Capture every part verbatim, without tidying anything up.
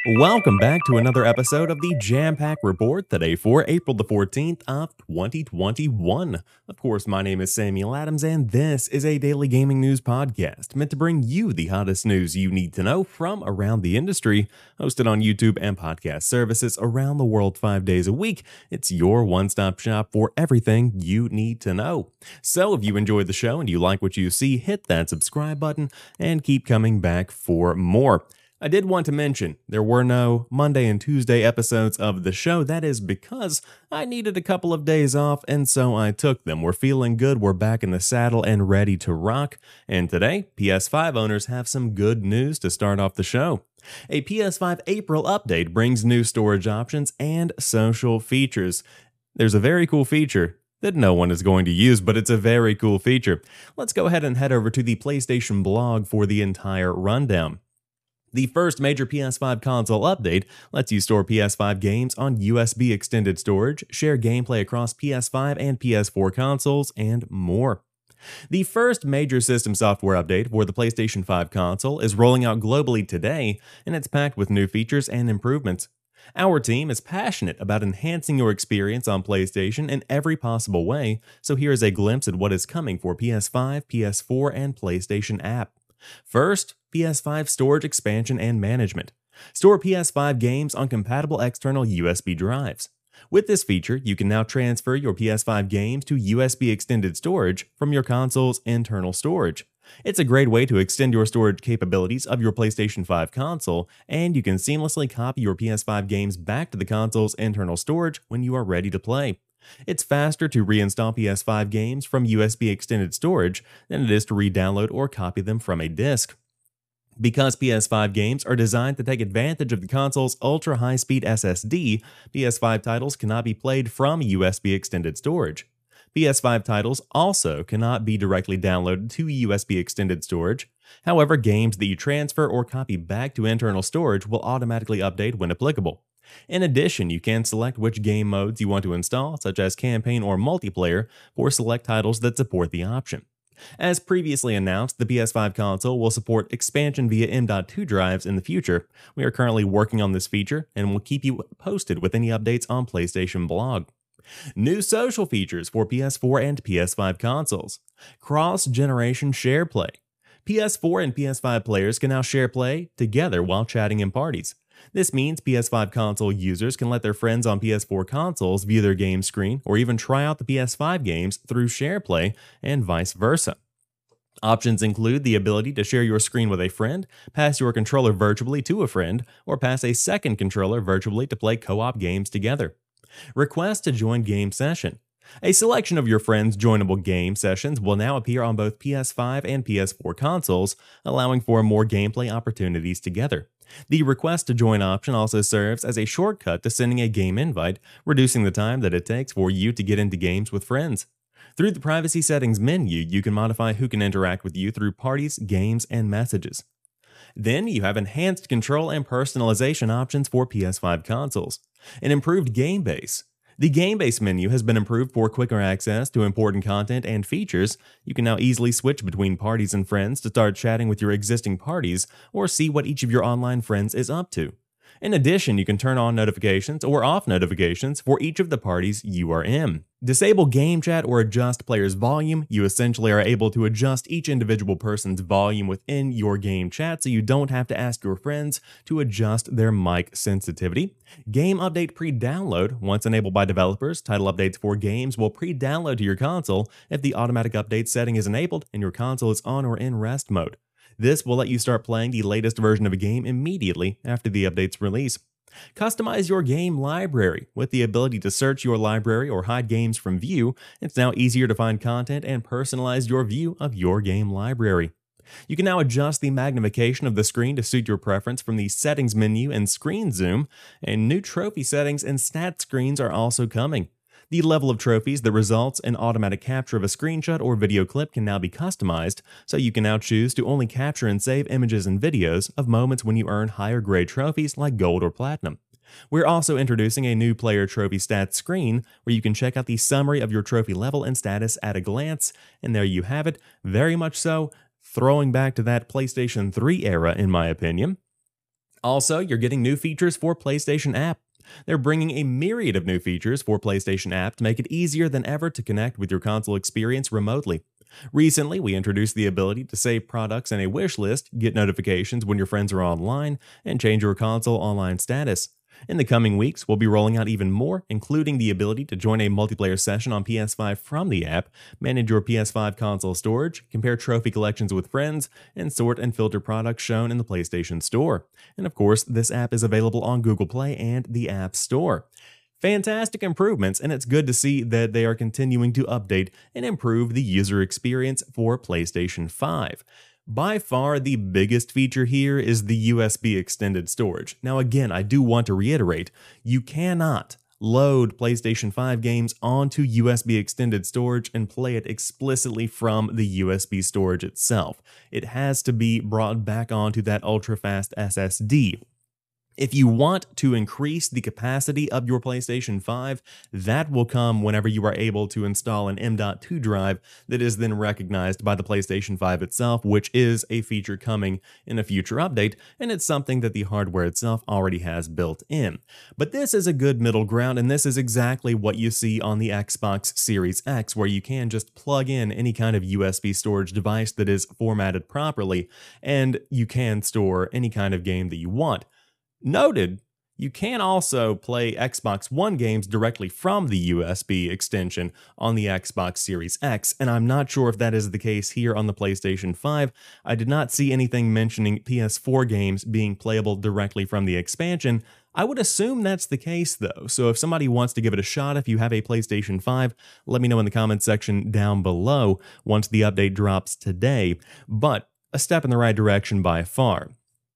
Welcome back to another episode of the Jam Pack Report today for April the fourteenth of twenty twenty-one. Of course, my name is Samuel Adams and this is a daily gaming news podcast meant to bring you the hottest news you need to know from around the industry. Hosted on YouTube and podcast services around the world five days a week, it's your one-stop shop for everything you need to know. So if you enjoyed the show and you like what you see, hit that subscribe button and keep coming back for more. I did want to mention there were no Monday and Tuesday episodes of the show. That is because I needed a couple of days off, and so I took them. We're feeling good, we're back in the saddle and ready to rock. And today, P S five owners have some good news to start off the show. A P S five April update brings new storage options and social features. There's a very cool feature that no one is going to use, but it's a very cool feature. Let's go ahead and head over to the PlayStation blog for the entire rundown. The first major P S five console update lets you store P S five games on U S B extended storage, share gameplay across P S five and P S four consoles, and more. The first major system software update for the PlayStation five console is rolling out globally today, and it's packed with new features and improvements. Our team is passionate about enhancing your experience on PlayStation in every possible way, so here is a glimpse at what is coming for P S five, P S four, and PlayStation app. First, P S five storage expansion and management. Store P S five games on compatible external U S B drives. With this feature, you can now transfer your P S five games to U S B extended storage from your console's internal storage. It's a great way to extend your storage capabilities of your PlayStation five console, and you can seamlessly copy your P S five games back to the console's internal storage when you are ready to play. It's faster to reinstall P S five games from U S B extended storage than it is to re-download or copy them from a disk. Because P S five games are designed to take advantage of the console's ultra-high-speed S S D, P S five titles cannot be played from U S B extended storage. P S five titles also cannot be directly downloaded to U S B extended storage. However, games that you transfer or copy back to internal storage will automatically update when applicable. In addition, you can select which game modes you want to install, such as campaign or multiplayer, for select titles that support the option. As previously announced, the P S five console will support expansion via M dot two drives in the future. We are currently working on this feature and will keep you posted with any updates on PlayStation blog. New social features for P S four and P S five consoles. Cross-generation share play. P S four and P S five players can now share play together while chatting in parties. This means P S five console users can let their friends on P S four consoles view their game screen or even try out the P S five games through SharePlay and vice versa. Options include the ability to share your screen with a friend, pass your controller virtually to a friend, or pass a second controller virtually to play co-op games together. Request to join game session. A selection of your friends' joinable game sessions will now appear on both P S five and P S four consoles, allowing for more gameplay opportunities together. The request to join option also serves as a shortcut to sending a game invite, reducing the time that it takes for you to get into games with friends. Through the privacy settings menu, you can modify who can interact with you through parties, games, and messages. Then you have enhanced control and personalization options for P S five consoles. An improved game base. The Game Base menu has been improved for quicker access to important content and features. You can now easily switch between parties and friends to start chatting with your existing parties or see what each of your online friends is up to. In addition, you can turn on notifications or off notifications for each of the parties you are in. Disable game chat or adjust players' volume. You essentially are able to adjust each individual person's volume within your game chat so you don't have to ask your friends to adjust their mic sensitivity. Game update pre-download. Once enabled by developers, title updates for games will pre-download to your console if the automatic update setting is enabled and your console is on or in rest mode. This will let you start playing the latest version of a game immediately after the update's release. Customize your game library. With the ability to search your library or hide games from view, it's now easier to find content and personalize your view of your game library. You can now adjust the magnification of the screen to suit your preference from the settings menu and screen zoom, and new trophy settings and stat screens are also coming. The level of trophies that results in automatic capture of a screenshot or video clip can now be customized, so you can now choose to only capture and save images and videos of moments when you earn higher grade trophies like gold or platinum. We're also introducing a new player trophy stats screen where you can check out the summary of your trophy level and status at a glance, and there you have it, very much so, throwing back to that PlayStation three era in my opinion. Also, you're getting new features for PlayStation App. They're bringing a myriad of new features for PlayStation App to make it easier than ever to connect with your console experience remotely. Recently, we introduced the ability to save products in a wish list, get notifications when your friends are online, and change your console online status. In the coming weeks, we'll be rolling out even more, including the ability to join a multiplayer session on P S five from the app, manage your P S five console storage, compare trophy collections with friends, and sort and filter products shown in the PlayStation Store. And of course, this app is available on Google Play and the App Store. Fantastic improvements, and it's good to see that they are continuing to update and improve the user experience for PlayStation five. By far, the biggest feature here is the U S B extended storage. Now again, I do want to reiterate, you cannot load PlayStation five games onto U S B extended storage and play it explicitly from the U S B storage itself. It has to be brought back onto that ultra-fast S S D. If you want to increase the capacity of your PlayStation five, that will come whenever you are able to install an M dot two drive that is then recognized by the PlayStation five itself, which is a feature coming in a future update, and it's something that the hardware itself already has built in. But this is a good middle ground, and this is exactly what you see on the Xbox Series X, where you can just plug in any kind of U S B storage device that is formatted properly, and you can store any kind of game that you want. Noted, you can also play Xbox One games directly from the U S B extension on the Xbox Series X, and I'm not sure if that is the case here on the PlayStation five. I did not see anything mentioning P S four games being playable directly from the expansion. I would assume that's the case though, so if somebody wants to give it a shot, if you have a PlayStation five, let me know in the comments section down below once the update drops today, but a step in the right direction by far.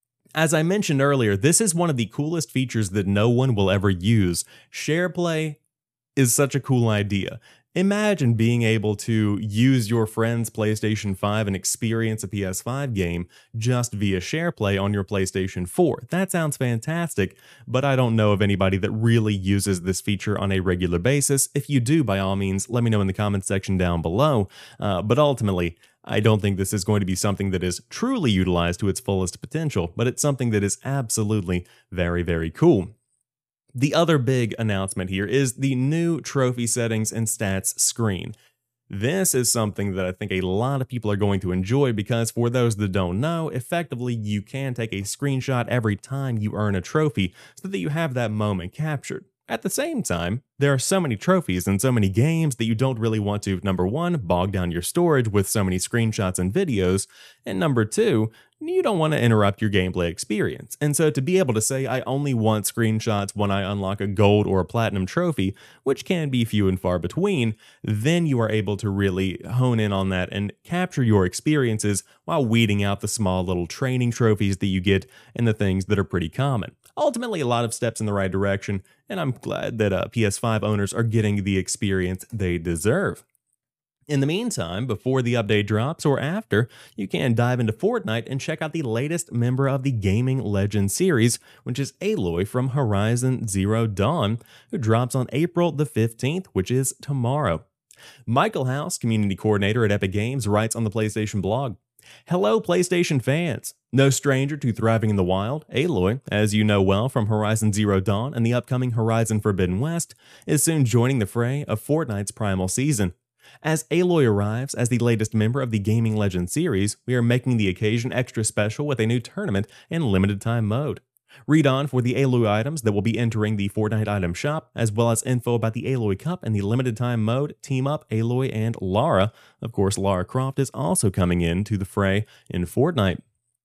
As I mentioned earlier, this is one of the coolest features that no one will ever use. SharePlay is such a cool idea. Imagine being able to use your friend's PlayStation five and experience a P S five game just via SharePlay on your PlayStation four. That sounds fantastic, but I don't know of anybody that really uses this feature on a regular basis. If you do, by all means, let me know in the comments section down below. Uh, but ultimately, I don't think this is going to be something that is truly utilized to its fullest potential, but it's something that is absolutely very, very cool. The other big announcement here is the new trophy settings and stats screen. This is something that I think a lot of people are going to enjoy because for those that don't know, effectively you can take a screenshot every time you earn a trophy so that you have that moment captured. At the same time, there are so many trophies and so many games that you don't really want to, number one, bog down your storage with so many screenshots and videos, and number two, you don't want to interrupt your gameplay experience. And so to be able to say, I only want screenshots when I unlock a gold or a platinum trophy, which can be few and far between, then you are able to really hone in on that and capture your experiences while weeding out the small little training trophies that you get and the things that are pretty common. Ultimately, a lot of steps in the right direction, and I'm glad that uh, P S five owners are getting the experience they deserve. In the meantime, before the update drops or after, you can dive into Fortnite and check out the latest member of the Gaming Legends series, which is Aloy from Horizon Zero Dawn, who drops on April the fifteenth, which is tomorrow. Michael House, community coordinator at Epic Games, writes on the PlayStation blog, "Hello PlayStation fans! No stranger to thriving in the wild, Aloy, as you know well from Horizon Zero Dawn and the upcoming Horizon Forbidden West, is soon joining the fray of Fortnite's primal season. As Aloy arrives as the latest member of the Gaming Legends series, we are making the occasion extra special with a new tournament and limited time mode. Read on for the Aloy items that will be entering the Fortnite item shop, as well as info about the Aloy Cup and the limited time mode, Team Up, Aloy, and Lara. Of course, Lara Croft is also coming into the fray in Fortnite.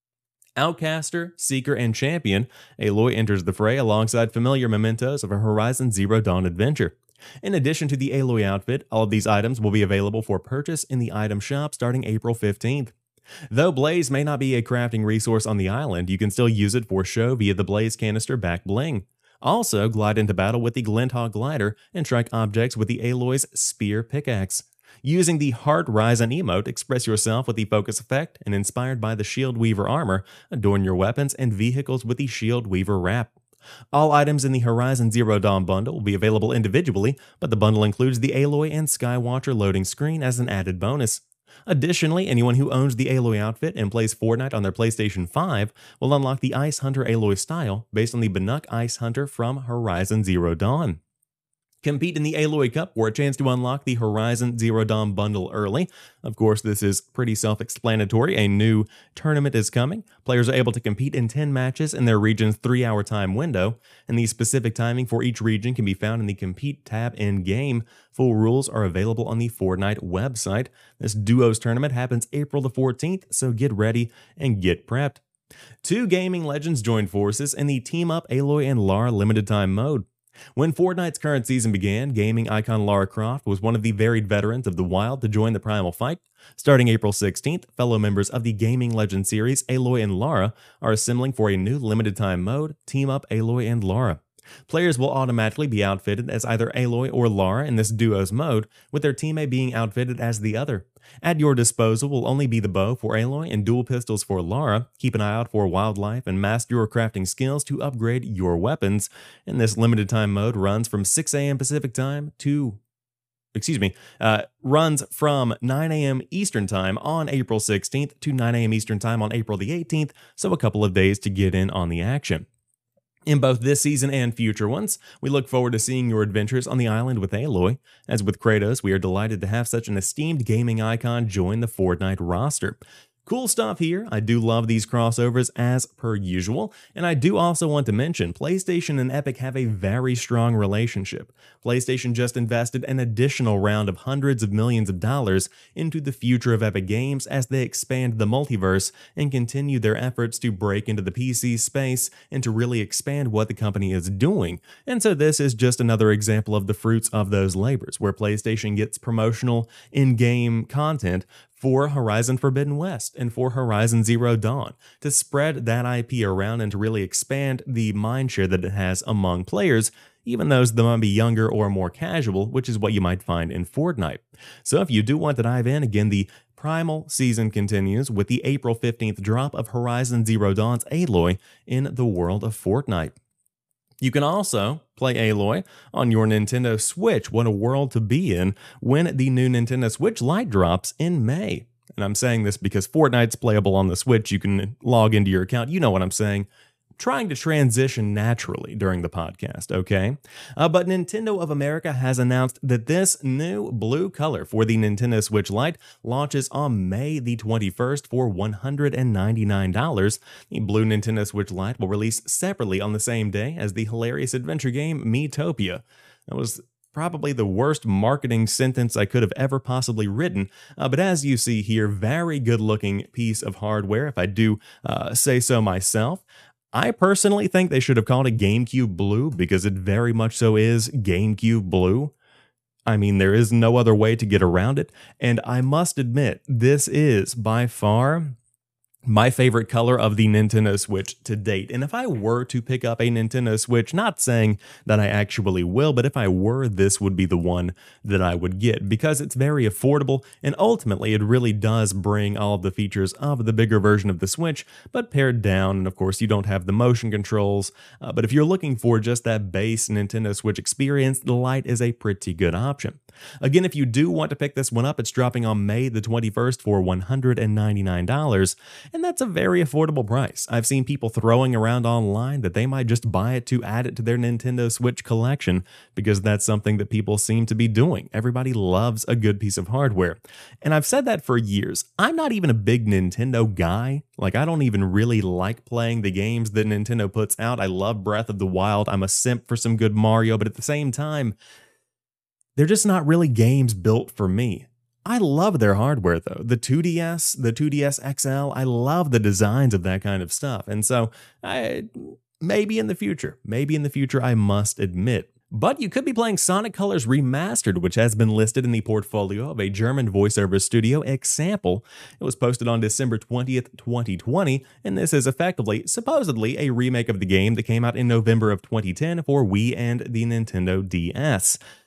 Outcaster, Seeker, and Champion, Aloy enters the fray alongside familiar mementos of a Horizon Zero Dawn adventure. In addition to the Aloy outfit, all of these items will be available for purchase in the item shop starting April fifteenth. Though Blaze may not be a crafting resource on the island, you can still use it for show via the Blaze canister back bling. Also, glide into battle with the Glinthawk glider and strike objects with the Aloy's spear pickaxe. Using the Heart Ryzen emote, express yourself with the focus effect, and inspired by the Shield Weaver armor, adorn your weapons and vehicles with the Shield Weaver wrap. All items in the Horizon Zero Dawn bundle will be available individually, but the bundle includes the Aloy and Skywatcher loading screen as an added bonus. Additionally, anyone who owns the Aloy outfit and plays Fortnite on their PlayStation five will unlock the Ice Hunter Aloy style based on the Banuk Ice Hunter from Horizon Zero Dawn. Compete in the Aloy Cup for a chance to unlock the Horizon Zero Dawn bundle early. Of course, this is pretty self-explanatory. A new tournament is coming. Players are able to compete in ten matches in their region's three hour time window, and the specific timing for each region can be found in the Compete tab in-game. Full rules are available on the Fortnite website. This Duos tournament happens April the fourteenth, so get ready and get prepped. Two gaming legends joined forces in the Team Up Aloy and Lara limited time mode. When Fortnite's current season began, gaming icon Lara Croft was one of the varied veterans of the wild to join the primal fight. Starting April sixteenth, fellow members of the Gaming Legend series, Aloy and Lara, are assembling for a new limited-time mode, Team Up Aloy and Lara. Players will automatically be outfitted as either Aloy or Lara in this duos mode, with their teammate being outfitted as the other. At your disposal will only be the bow for Aloy and dual pistols for Lara. Keep an eye out for wildlife and master your crafting skills to upgrade your weapons. And this limited time mode runs from six a m Pacific time to, excuse me, uh, runs from nine a m Eastern time on April sixteenth to nine a m Eastern time on April the eighteenth, so a couple of days to get in on the action. In both this season and future ones, we look forward to seeing your adventures on the island with Aloy. As with Kratos, we are delighted to have such an esteemed gaming icon join the Fortnite roster. Cool stuff here. I do love these crossovers as per usual, and I do also want to mention PlayStation and Epic have a very strong relationship. PlayStation just invested an additional round of hundreds of millions of dollars into the future of Epic Games as they expand the multiverse and continue their efforts to break into the P C space and to really expand what the company is doing. And so this is just another example of the fruits of those labors, where PlayStation gets promotional in-game content for Horizon Forbidden West and for Horizon Zero Dawn to spread that I P around and to really expand the mindshare that it has among players, even those that might be younger or more casual, which is what you might find in Fortnite. So if you do want to dive in, again, the Primal season continues with the April fifteenth drop of Horizon Zero Dawn's Aloy in the world of Fortnite. You can also play Aloy on your Nintendo Switch. What a world to be in when the new Nintendo Switch Lite drops in May. And I'm saying this because Fortnite's playable on the Switch. You can log into your account. You know what I'm saying. Trying to transition naturally during the podcast, okay? Uh, but Nintendo of America has announced that this new blue color for the Nintendo Switch Lite launches on May the twenty-first for one hundred ninety-nine dollars. The blue Nintendo Switch Lite will release separately on the same day as the hilarious adventure game Miitopia. That was probably the worst marketing sentence I could have ever possibly written, uh, but as you see here, very good looking piece of hardware, if I do uh, say so myself. I personally think they should have called it GameCube Blue because it very much so is GameCube Blue. I mean, there is no other way to get around it, and I must admit, this is by far my favorite color of the Nintendo Switch to date. And if I were to pick up a Nintendo Switch, not saying that I actually will, but if I were, this would be the one that I would get because it's very affordable and ultimately it really does bring all of the features of the bigger version of the Switch, but pared down. And of course, you don't have the motion controls. Uh, but if you're looking for just that base Nintendo Switch experience, the Lite is a pretty good option. Again, if you do want to pick this one up, it's dropping on May the twenty-first for one hundred ninety-nine dollars. And that's a very affordable price. I've seen people throwing around online that they might just buy it to add it to their Nintendo Switch collection because that's something that people seem to be doing. Everybody loves a good piece of hardware. And I've said that for years. I'm not even a big Nintendo guy. Like, I don't even really like playing the games that Nintendo puts out. I love Breath of the Wild. I'm a simp for some good Mario, but at the same time, they're just not really games built for me. I love their hardware though. The two D S, the two D S X L, I love the designs of that kind of stuff. And so I, maybe in the future, maybe in the future, I must admit. But you could be playing Sonic Colors Remastered, which has been listed in the portfolio of a German voiceover studio, Example. It was posted on December twentieth, twenty twenty, and this is effectively, supposedly, a remake of the game that came out in November of twenty ten for Wii and the Nintendo D S.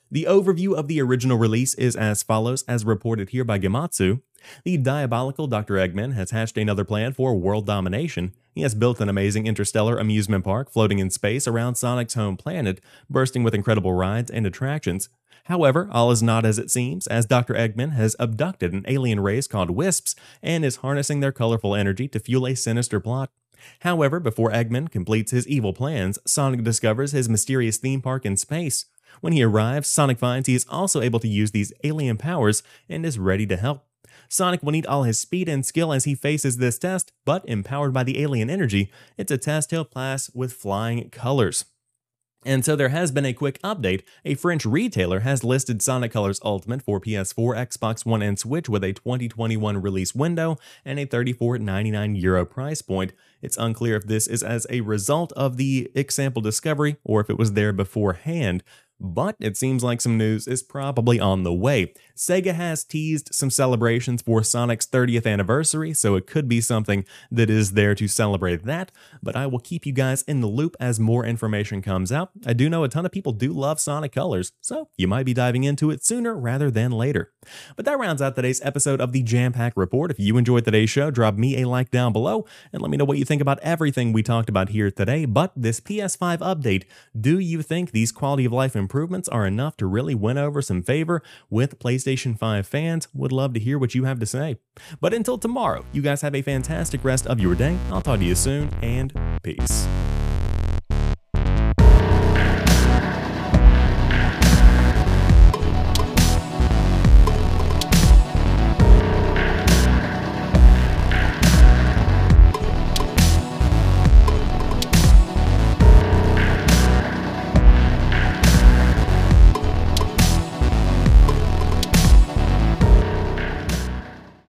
The overview of the original release is as follows, as reported here by Gematsu. The diabolical Doctor Eggman has hatched another plan for world domination. He has built an amazing interstellar amusement park floating in space around Sonic's home planet, bursting with incredible rides and attractions. However, all is not as it seems, as Doctor Eggman has abducted an alien race called Wisps and is harnessing their colorful energy to fuel a sinister plot. However, before Eggman completes his evil plans, Sonic discovers his mysterious theme park in space. When he arrives, Sonic finds he is also able to use these alien powers and is ready to help. Sonic will need all his speed and skill as he faces this test, but empowered by the alien energy, it's a test he'll pass with flying colors. And so there has been a quick update. A French retailer has listed Sonic Colors Ultimate for P S four, Xbox One, and Switch with a twenty twenty-one release window and a thirty-four ninety-nine euro price point. It's unclear if this is as a result of the example discovery or if it was there beforehand, but it seems like some news is probably on the way. Sega has teased some celebrations for Sonic's thirtieth anniversary, so it could be something that is there to celebrate that, but I will keep you guys in the loop as more information comes out. I do know a ton of people do love Sonic Colors, so you might be diving into it sooner rather than later. But that rounds out today's episode of the Jam-Pack Report. If you enjoyed today's show, drop me a like down below and let me know what you think about everything we talked about here today. But this P S five update, do you think these quality of life improvements are enough to really win over some favor with PlayStation five fans? Would love to hear what you have to say. But until tomorrow, you guys have a fantastic rest of your day. I'll talk to you soon, and peace.